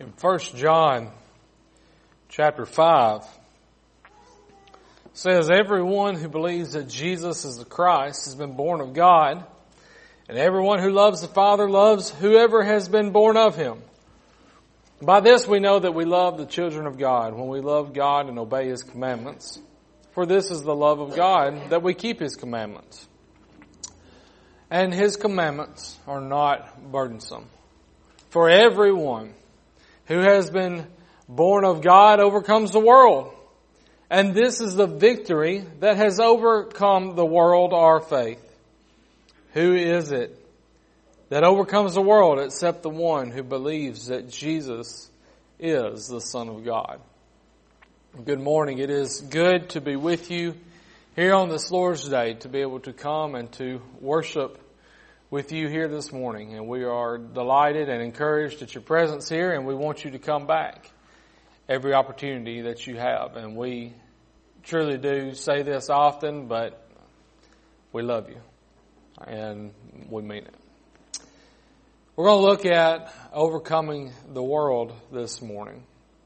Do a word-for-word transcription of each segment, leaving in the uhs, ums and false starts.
In First John chapter five, it says, everyone who believes that Jesus is the Christ has been born of God, and everyone who loves the Father loves whoever has been born of Him. By this we know that we love the children of God, when we love God and obey His commandments. For this is the love of God, that we keep His commandments. And His commandments are not burdensome. For everyone who has been born of God overcomes the world. And this is the victory that has overcome the world, our faith. Who is it that overcomes the world except the one who believes that Jesus is the Son of God? Good morning. It is good to be with you here on this Lord's Day, to be able to come and to worship with you here this morning. And we are delighted and encouraged at your presence here, and we want you to come back every opportunity that you have. And we truly do say this often, but we love you, and we mean it. We're going to look at overcoming the world this morning.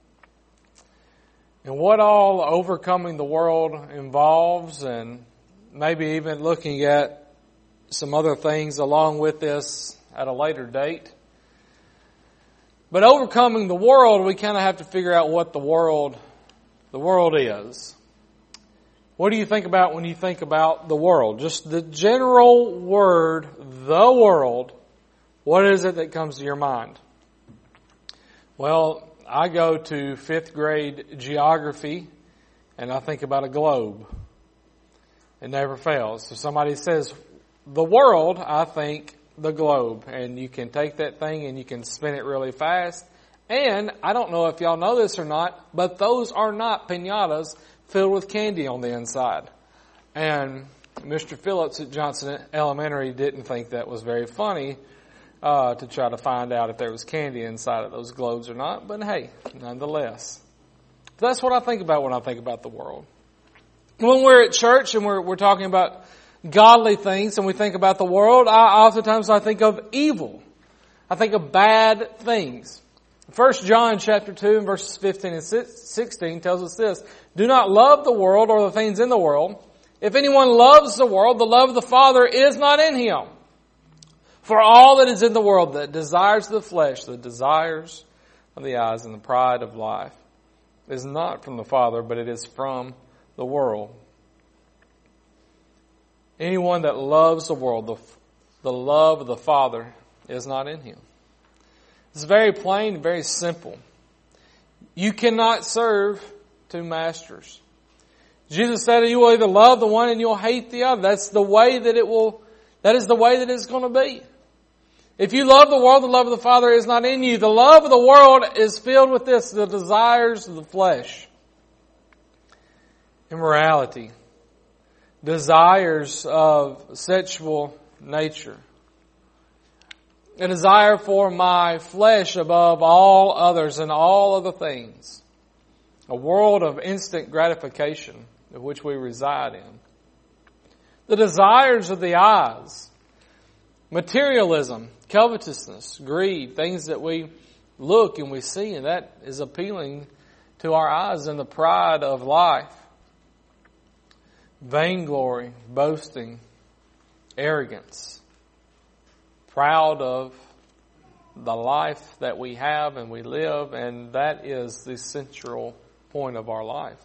And what all overcoming the world involves, and maybe even looking at some other things along with this at a later date. But overcoming the world, we kind of have to figure out what the world, the world is. What do you think about when you think about the world? Just the general word, the world. What is it that comes to your mind? Well, I go to fifth grade geography and I think about a globe. It never fails. If somebody says the world, I think the globe. And you can take that thing and you can spin it really fast. And I don't know if y'all know this or not, but those are not piñatas filled with candy on the inside. And Mister Phillips at Johnson Elementary didn't think that was very funny uh, to try to find out if there was candy inside of those globes or not. But hey, nonetheless. That's what I think about when I think about the world. When we're at church and we're, we're talking about godly things and we think about the world, I oftentimes I think of evil. I think of bad things. First John chapter two and verses fifteen and sixteen tells us this: do not love the world or the things in the world. If anyone loves the world, the love of the Father is not in him. For all that is in the world, the desires of the flesh, the desires of the eyes, and the pride of life, is not from the Father, but it is from the world. Anyone that loves the world, the, the love of the Father is not in him. It's very plain, very simple. You cannot serve two masters. Jesus said you will either love the one and you'll hate the other. That's the way that it will, that is the way that it's going to be. If you love the world, the love of the Father is not in you. The love of the world is filled with this, the desires of the flesh. Immorality. Desires of sexual nature. A desire for my flesh above all others and all other things. A world of instant gratification in which we reside in. The desires of the eyes. Materialism, covetousness, greed, things that we look and we see, and that is appealing to our eyes, and the pride of life. Vainglory, boasting, arrogance, proud of the life that we have and we live, and that is the central point of our life.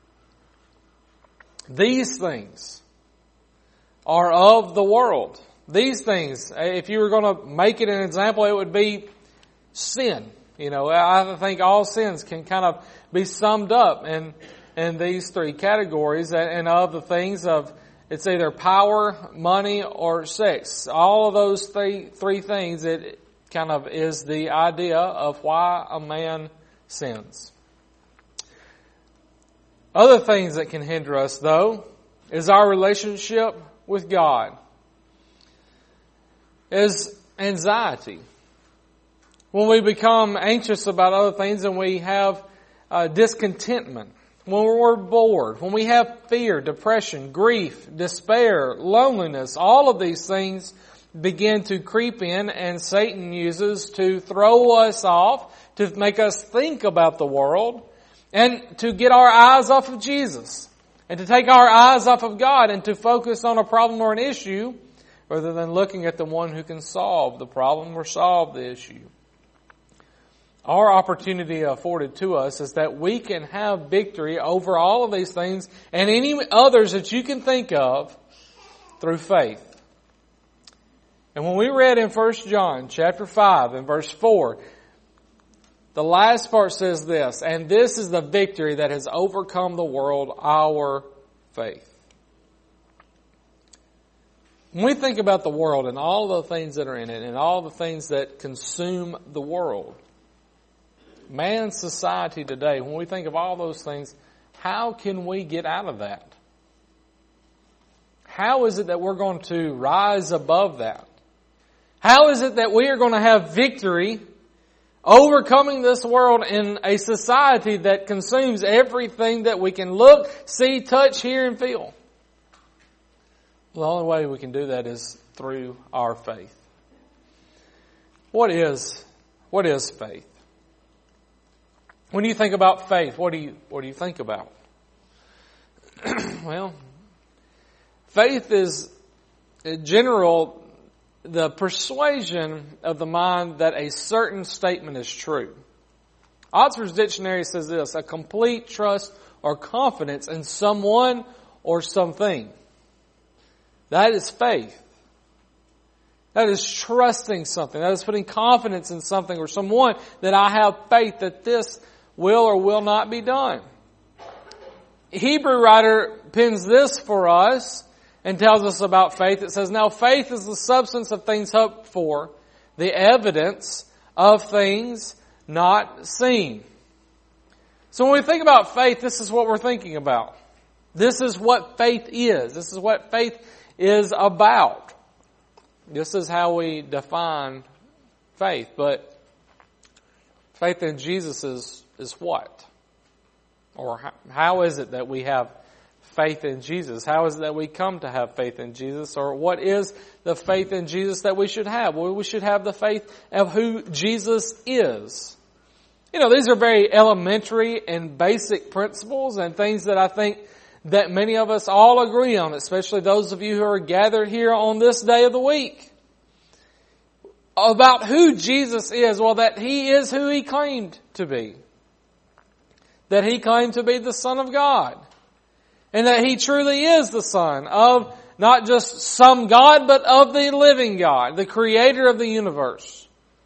These things are of the world. These things, if you were going to make it an example, it would be sin. You know, I think all sins can kind of be summed up in in these three categories, and of the things of, it's either power, money, or sex. All of those three, three things, it kind of is the idea of why a man sins. Other things that can hinder us, though, is our relationship with God. Is anxiety. When we become anxious about other things and we have uh, discontentment. When we're bored, when we have fear, depression, grief, despair, loneliness, all of these things begin to creep in and Satan uses to throw us off, to make us think about the world, and to get our eyes off of Jesus, and to take our eyes off of God, and to focus on a problem or an issue rather than looking at the one who can solve the problem or solve the issue. Our opportunity afforded to us is that we can have victory over all of these things and any others that you can think of through faith. And when we read in First John chapter five and verse four, the last part says this, and this is the victory that has overcome the world, our faith. When we think about the world and all the things that are in it and all the things that consume the world, man's society today, when we think of all those things, how can we get out of that? How is it that we're going to rise above that? How is it that we are going to have victory overcoming this world in a society that consumes everything that we can look, see, touch, hear, and feel? Well, the only way we can do that is through our faith. What is, what is faith? When you think about faith, what do you, what do you think about? Well, faith is, in general, the persuasion of the mind that a certain statement is true. Oxford's Dictionary says this, a complete trust or confidence in someone or something. That is faith. That is trusting something. That is putting confidence in something or someone, that I have faith that this will or will not be done. Hebrew writer pens this for us and tells us about faith. It says, now faith is the substance of things hoped for, the evidence of things not seen. So when we think about faith, this is what we're thinking about. This is what faith is. This is what faith is about. This is how we define faith. But faith in Jesus is, is what? Or how, how is it that we have faith in Jesus? How is it that we come to have faith in Jesus? Or what is the faith in Jesus that we should have? Well, we should have the faith of who Jesus is. You know, these are very elementary and basic principles and things that I think that many of us all agree on, especially those of you who are gathered here on this day of the week. About who Jesus is. Well, that He is who He claimed to be. That He claimed to be the Son of God. And that He truly is the Son of not just some God, but of the living God, the Creator of the universe.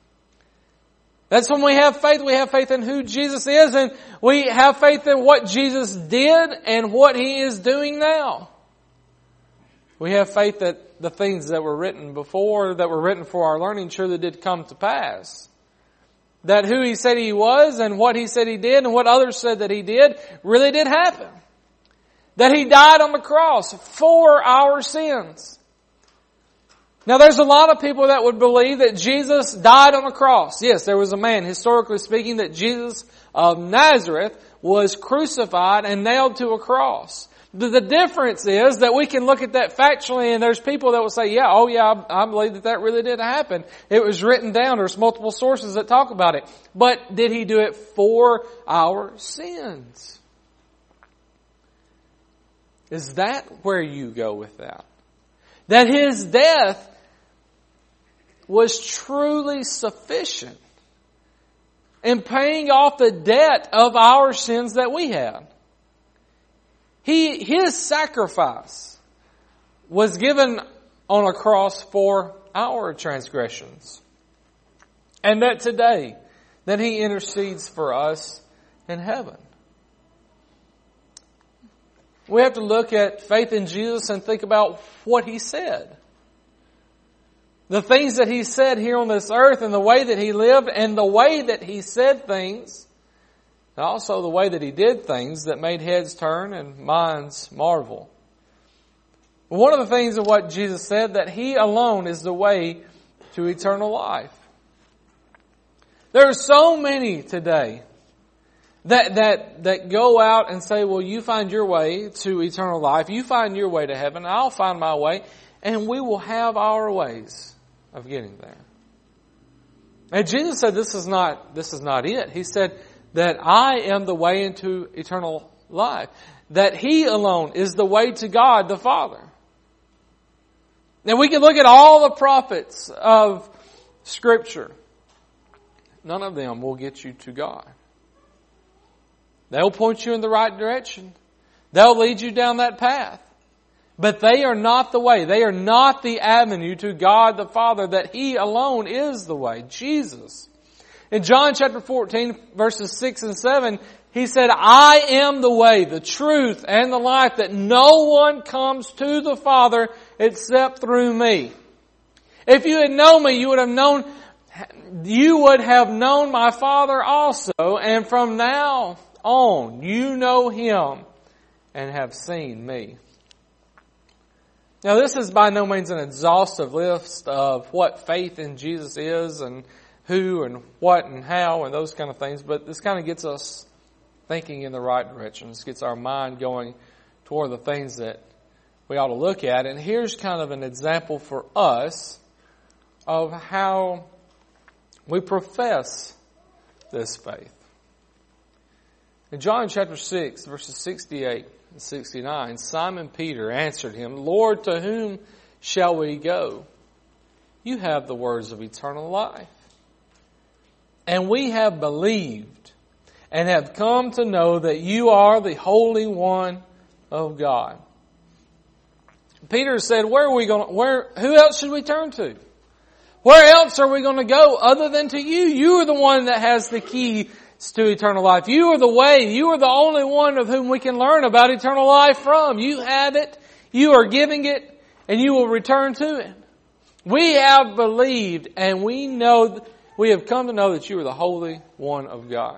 That's when we have faith. We have faith in who Jesus is, and we have faith in what Jesus did and what He is doing now. We have faith that the things that were written before, that were written for our learning, truly did come to pass. That who He said He was and what He said He did and what others said that He did really did happen. That He died on the cross for our sins. Now there's a lot of people that would believe that Jesus died on the cross. Yes, there was a man, historically speaking, that Jesus of Nazareth was crucified and nailed to a cross. The, the difference is that we can look at that factually, and there's people that will say, yeah, oh yeah, I, I believe that that really did happen. It was written down. There's multiple sources that talk about it. But did He do it for our sins? Is that where you go with that? That His death was truly sufficient in paying off the debt of our sins that we had. He, His sacrifice was given on a cross for our transgressions. And that today, that He intercedes for us in heaven. We have to look at faith in Jesus and think about what He said. The things that He said here on this earth and the way that He lived and the way that He said things. And also the way that He did things that made heads turn and minds marvel. One of the things of what Jesus said, that He alone is the way to eternal life. There are so many today that, that, that go out and say, well, you find your way to eternal life. You find your way to heaven. I'll find my way. And we will have our ways. of getting there. And Jesus said this is not, this is not it. He said that I am the way into eternal life. That He alone is the way to God the Father. Now we can look at all the prophets of Scripture. None of them will get you to God. They'll point you in the right direction. They'll lead you down that path. But they are not the way. They are not the avenue to God the Father, that He alone is the way. Jesus. In John chapter fourteen, verses six and seven, He said, I am the way, the truth, and the life, that no one comes to the Father except through me. If you had known me, you would have known, you would have known my Father also, and from now on, you know Him and have seen me. Now, this is by no means an exhaustive list of what faith in Jesus is and who and what and how and those kind of things, but this kind of gets us thinking in the right direction. This gets our mind going toward the things that we ought to look at. And here's kind of an example for us of how we profess this faith. In John chapter six, verses sixty-eight and sixty-nine, Simon Peter answered Him, Lord, to whom shall we go? You have the words of eternal life. And we have believed and have come to know that you are the Holy One of God. Peter said, where are we going to, where, who else should we turn to? Where else are we going to go other than to you? You are the one that has the key to eternal life. You are the way. You are the only one of whom we can learn about eternal life from. You have it. You are giving it, and you will return to it. We have believed, and we know, we have come to know that you are the Holy One of God.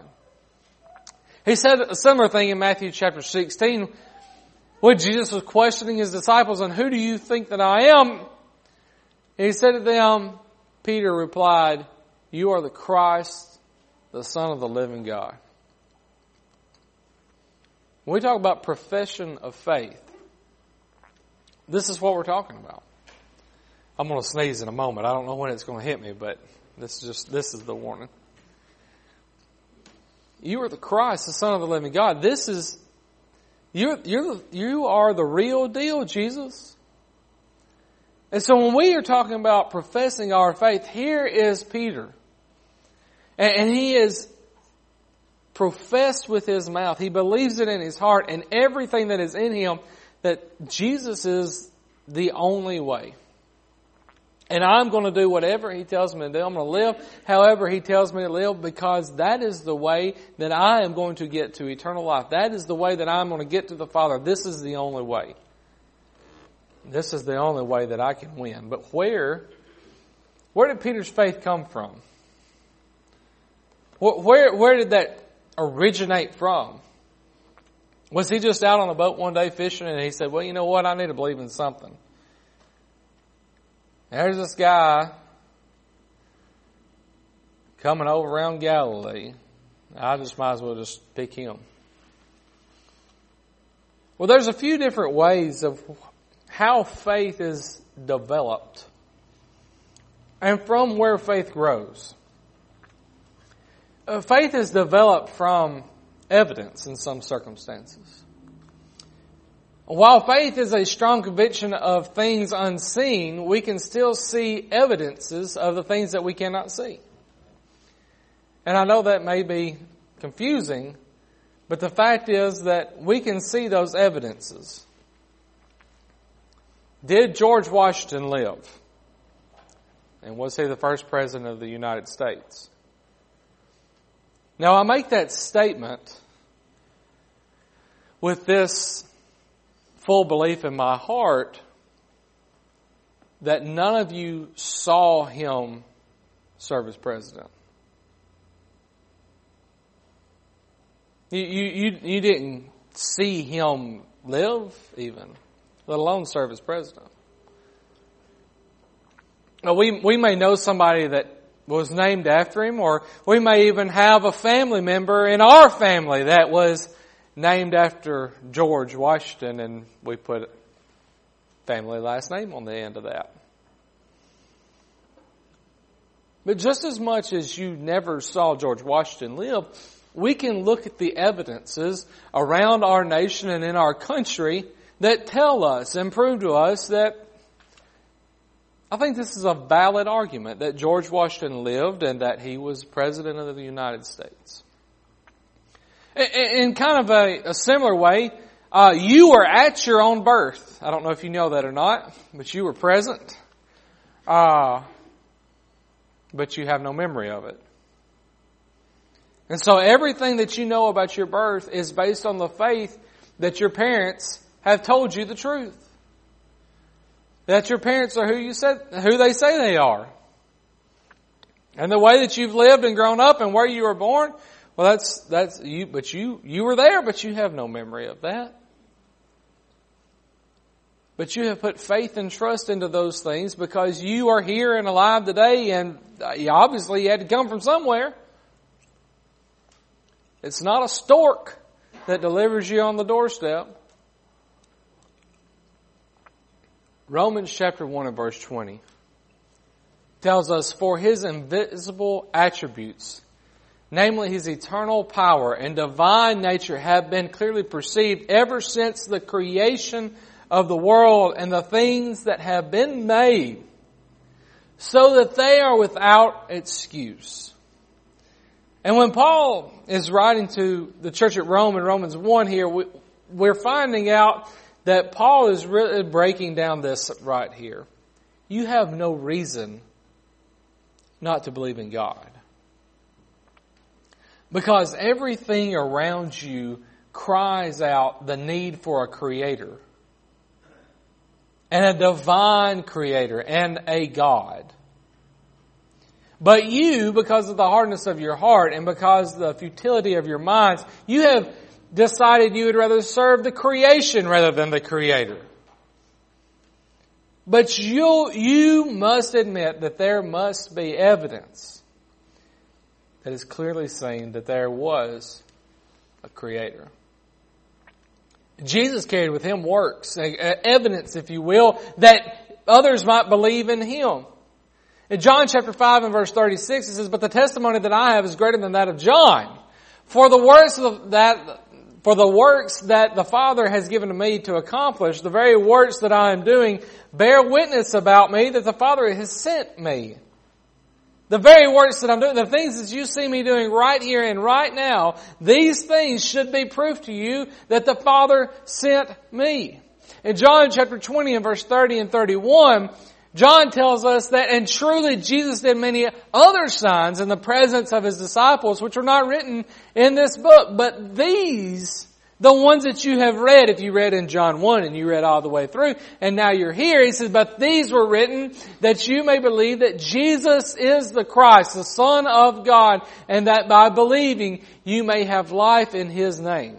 He said a similar thing in Matthew chapter sixteen, when Jesus was questioning His disciples, and who do you think that I am? And He said to them, Peter replied, you are the Christ, the Son of the living God. When we talk about profession of faith, this is what we're talking about. I'm going to sneeze in a moment. I don't know when it's going to hit me, but this is just, this is the warning. You are the Christ, the Son of the living God. This is, you're, you're, you are the real deal, Jesus. And so when we are talking about professing our faith, here is Peter. And, and he is professed with his mouth. He believes it in his heart and everything that is in him, that Jesus is the only way. And I'm going to do whatever He tells me to do. I'm going to live however He tells me to live, because that is the way that I am going to get to eternal life. That is the way that I'm going to get to the Father. This is the only way. This is the only way that I can win. But where, where did Peter's faith come from? Where, where did that originate from? Was he just out on a boat one day fishing and he said, well, you know what? I need to believe in something. There's this guy coming over around Galilee. I just might as well just pick him. Well, there's a few different ways of how faith is developed and from where faith grows. Uh, faith is developed from evidence in some circumstances. While faith is a strong conviction of things unseen, we can still see evidences of the things that we cannot see. And I know that may be confusing, but the fact is that we can see those evidences. Did George Washington live? And was he the first president of the United States? Now, I make that statement with this full belief in my heart that none of you saw him serve as president. You, you, you didn't see him live even, let alone serve as president. Now, we, we may know somebody that was named after him, or we may even have a family member in our family that was named after George Washington, and we put family last name on the end of that. But just as much as you never saw George Washington live, we can look at the evidences around our nation and in our country that tell us and prove to us that I think this is a valid argument that George Washington lived and that he was President of the United States. In kind of a, a similar way, uh, you were at your own birth. I don't know if you know that or not, but you were present. Uh, but you have no memory of it. And so everything that you know about your birth is based on the faith that your parents have told you the truth. That your parents are who you said, who they say they are. And the way that you've lived and grown up and where you were born, well, that's, that's, you, but you, you were there, but you have no memory of that. But you have put faith and trust into those things because you are here and alive today, and obviously you had to come from somewhere. It's not a stork that delivers you on the doorstep. Romans chapter one and verse twenty tells us, for His invisible attributes, namely His eternal power and divine nature, have been clearly perceived ever since the creation of the world and the things that have been made, so that they are without excuse. And when Paul is writing to the church at Rome in Romans one here, we, we're finding out that Paul is really breaking down this right here. You have no reason not to believe in God. Because everything around you cries out the need for a creator. And a divine creator and a God. But you, because of the hardness of your heart and because of the futility of your minds, you have decided you would rather serve the creation rather than the Creator. But you you must admit that there must be evidence that is clearly saying that there was a Creator. Jesus carried with Him works, evidence, if you will, that others might believe in Him. In John chapter five and verse thirty-six, it says, but the testimony that I have is greater than that of John. For the works of that, for the works that the Father has given to me to accomplish, the very works that I am doing, bear witness about me that the Father has sent me. The very works that I'm doing, the things that you see me doing right here and right now, these things should be proof to you that the Father sent me. In John chapter twenty and verse thirty and thirty-one, John tells us that, and truly Jesus did many other signs in the presence of His disciples, which are not written in this book. But these, the ones that you have read, if you read in John one and you read all the way through, and now you're here, he says, but these were written that you may believe that Jesus is the Christ, the Son of God, and that by believing you may have life in His name.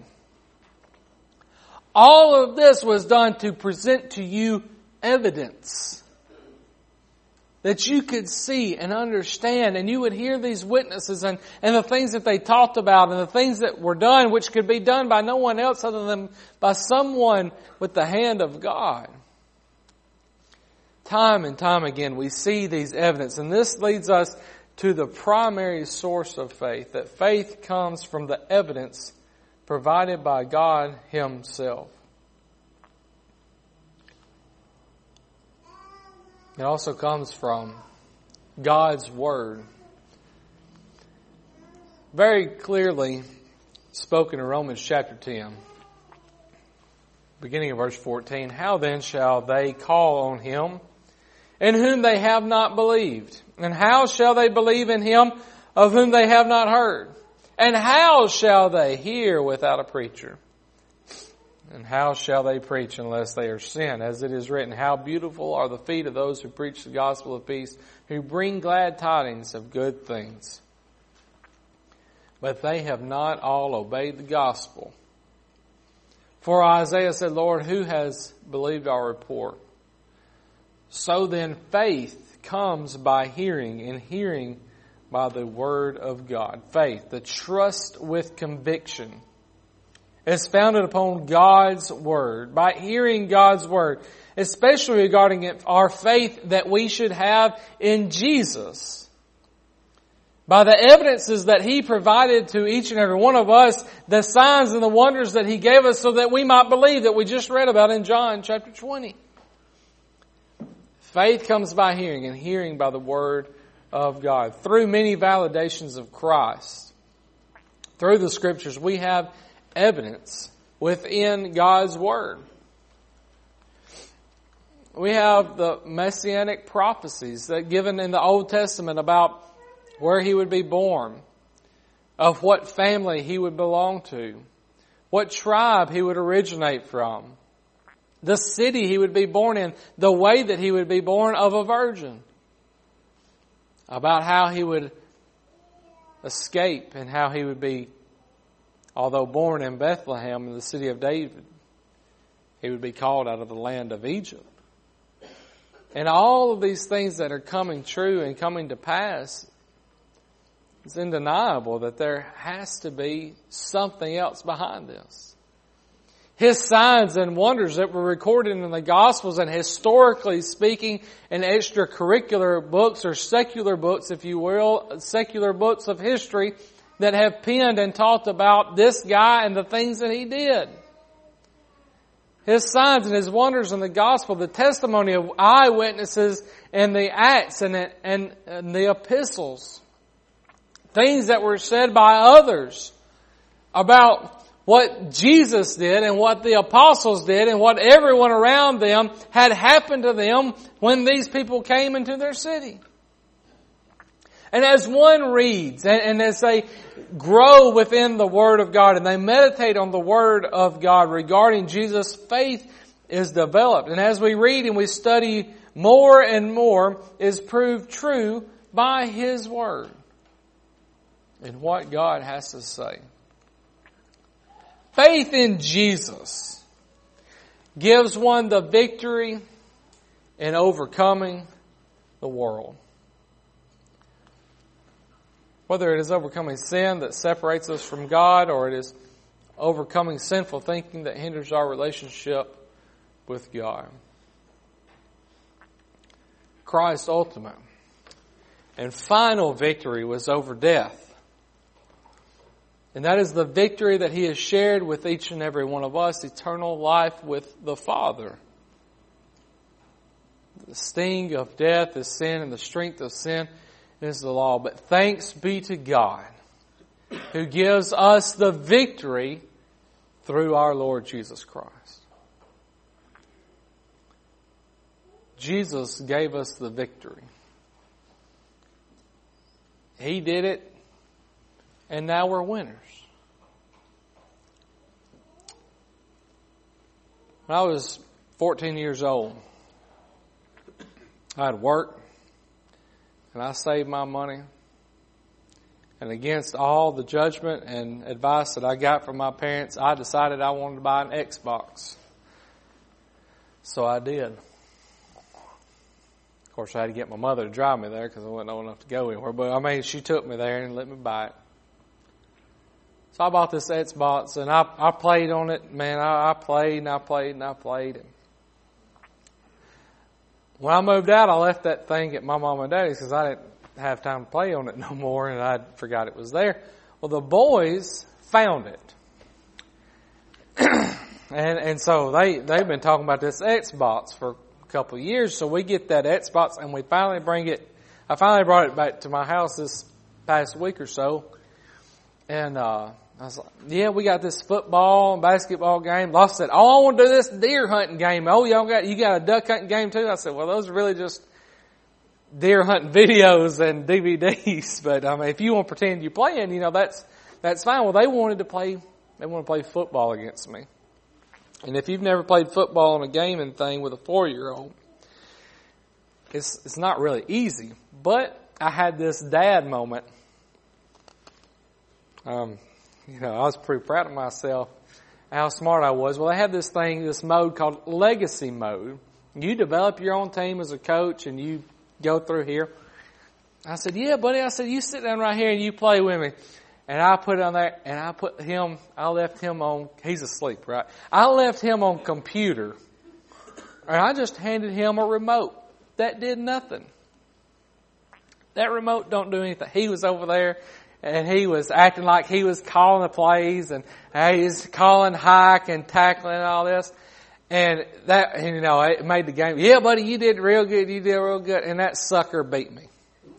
All of this was done to present to you evidence that you could see and understand, and you would hear these witnesses and, and the things that they talked about and the things that were done, which could be done by no one else other than by someone with the hand of God. Time and time again we see these evidence, and this leads us to the primary source of faith, that faith comes from the evidence provided by God Himself. It also comes from God's Word. Very clearly spoken in Romans chapter ten, beginning of verse fourteen. How then shall they call on Him in whom they have not believed? And how shall they believe in Him of whom they have not heard? And how shall they hear without a preacher? And how shall they preach unless they are sent? As it is written, how beautiful are the feet of those who preach the gospel of peace, who bring glad tidings of good things. But they have not all obeyed the gospel. For Isaiah said, Lord, who has believed our report? So then faith comes by hearing, and hearing by the word of God. Faith, the trust with conviction, is founded upon God's Word. By hearing God's Word, especially regarding our faith that we should have in Jesus. by the evidences that He provided to each and every one of us, the signs and the wonders that He gave us so that we might believe, that we just read about in John chapter twenty. Faith comes by hearing, and hearing by the Word of God. Through many validations of Christ, through the Scriptures, we have evidence within God's Word. We have the messianic prophecies that given in the Old Testament about where He would be born, of what family He would belong to, what tribe He would originate from, the city He would be born in, the way that He would be born of a virgin, about how He would escape and how He would be, although born in Bethlehem in the city of David, He would be called out of the land of Egypt. And all of these things that are coming true and coming to pass, it's undeniable that there has to be something else behind this. His signs and wonders that were recorded in the Gospels, and historically speaking, in extracurricular books or secular books, if you will, secular books of history that have penned and talked about this guy and the things that he did. His signs and His wonders in the Gospel, the testimony of eyewitnesses and the Acts and, and, and the epistles. Things that were said by others about what Jesus did and what the apostles did and what everyone around them had happened to them when these people came into their city. And as one reads and, and as they grow within the Word of God and they meditate on the Word of God regarding Jesus, faith is developed. And as we read and we study more and more, is proved true by His Word and what God has to say. Faith in Jesus gives one the victory in overcoming the world. Whether it is overcoming sin that separates us from God, or it is overcoming sinful thinking that hinders our relationship with God. Christ's ultimate and final victory was over death. And that is the victory that He has shared with each and every one of us, eternal life with the Father. The sting of death is sin, and the strength of sin is the law. But thanks be to God, who gives us the victory through our Lord Jesus Christ. Jesus gave us the victory. He did it, and now we're winners. When I was fourteen years old, I had work, and I saved my money. And against all the judgment and advice that I got from my parents, I decided I wanted to buy an Xbox. So I did. Of course, I had to get my mother to drive me there because I wasn't old enough to go anywhere. But I mean, she took me there and let me buy it. So I bought this Xbox, and I, I played on it. Man, I, I played and I played and I played. When I moved out, I left that thing at my mom and daddy's because I didn't have time to play on it no more, and I forgot it was there. Well, the boys found it. and and so they, they've been talking about this Xbox for a couple of years. So we get that Xbox, and we finally bring it. I finally brought it back to my house this past week or so. And uh I was like, yeah, we got this football and basketball game. Lost it. Oh, I want to do this deer hunting game. Oh, y'all got, you got a duck hunting game too? I said, well, those are really just deer hunting videos and D V Ds. But I mean, if you want to pretend you're playing, you know, that's, that's fine. Well, they wanted to play, they want to play football against me. And if you've never played football on a gaming thing with a four-year-old, it's, it's not really easy. But I had this dad moment. Um, You know, I was pretty proud of myself, how smart I was. Well, they have this thing, this mode called Legacy Mode. You develop your own team as a coach, and you go through here. I said, yeah, buddy. I said, you sit down right here and you play with me. And I put it on there, and I put him, I left him on, he's asleep, right? I left him on computer, and I just handed him a remote. That did nothing. That remote don't do anything. He was over there and he was acting like he was calling the plays and he was calling hike and tackling and all this. And that, you know, it made the game. Yeah, buddy, you did real good. You did real good. And that sucker beat me.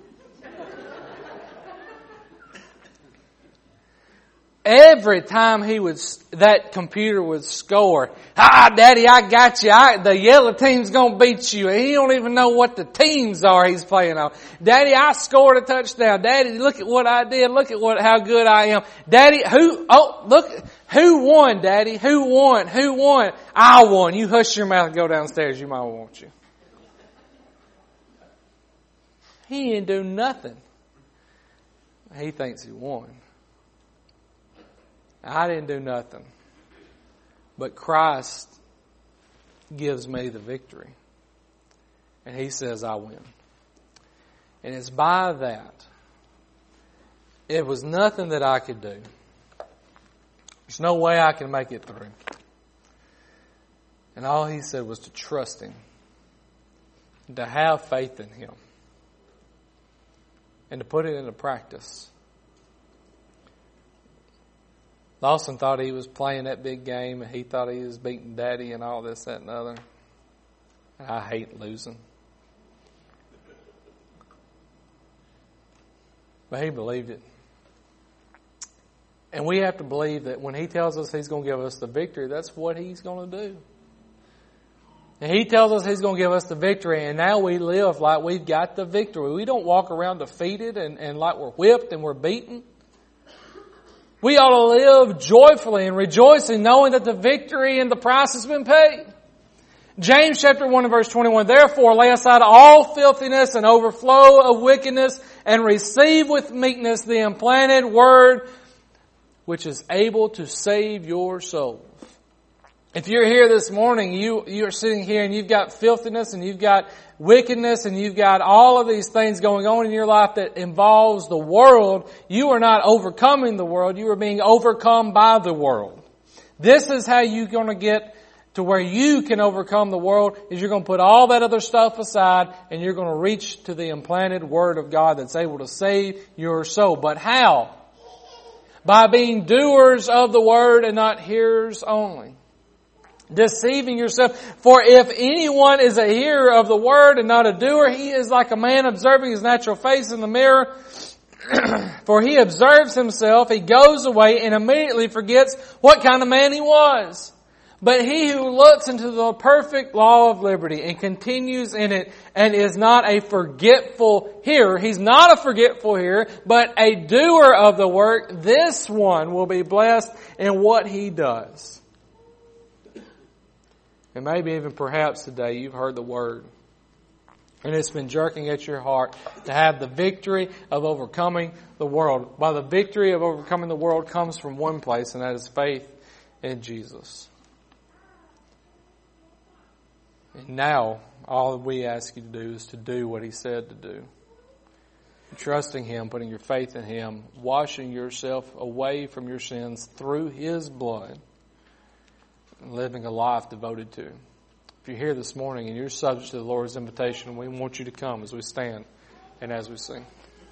Every time he would, that computer would score, ah, Daddy, I got you. I, the yellow team's gonna beat you. And he don't even know what the teams are he's playing on. Daddy, I scored a touchdown. Daddy, look at what I did. Look at what, how good I am. Daddy, who, oh, look, who won, Daddy? Who won? Who won? I won. You hush your mouth and go downstairs. Your mama wants you. He didn't do nothing. He thinks he won. I didn't do nothing. But Christ gives me the victory. And He says I win. And it's by that. It was nothing that I could do. There's no way I can make it through. And all He said was to trust Him. To have faith in Him. And to put it into practice. Lawson thought he was playing that big game and he thought he was beating Daddy and all this, that, and the other. I hate losing. But he believed it. And we have to believe that when He tells us He's going to give us the victory, that's what He's going to do. And He tells us He's going to give us the victory, and now we live like we've got the victory. We don't walk around defeated and, and like we're whipped and we're beaten. We ought to live joyfully and rejoicing, knowing that the victory and the price has been paid. James chapter one and verse twenty-one, therefore lay aside all filthiness and overflow of wickedness and receive with meekness the implanted word which is able to save your souls. If you're here this morning, you, you're sitting here and you've got filthiness and you've got wickedness and you've got all of these things going on in your life that involves the world, you are not overcoming the world, you are being overcome by the world. This is how you're going to get to where you can overcome the world, is you're going to put all that other stuff aside and you're going to reach to the implanted Word of God that's able to save your soul. But how? By being doers of the Word and not hearers only. Deceiving yourself. For if anyone is a hearer of the word and not a doer, he is like a man observing his natural face in the mirror. For he observes himself, he goes away and immediately forgets what kind of man he was. But he who looks into the perfect law of liberty and continues in it and is not a forgetful hearer, he's not a forgetful hearer, but a doer of the work, this one will be blessed in what he does. And maybe even perhaps today you've heard the word and it's been jerking at your heart to have the victory of overcoming the world. By the victory of overcoming the world comes from one place, and that is faith in Jesus. And now all we ask you to do is to do what He said to do. Trusting Him, putting your faith in Him, washing yourself away from your sins through His blood. And living a life devoted to Him. If you're here this morning and you're subject to the Lord's invitation, we want you to come as we stand and as we sing.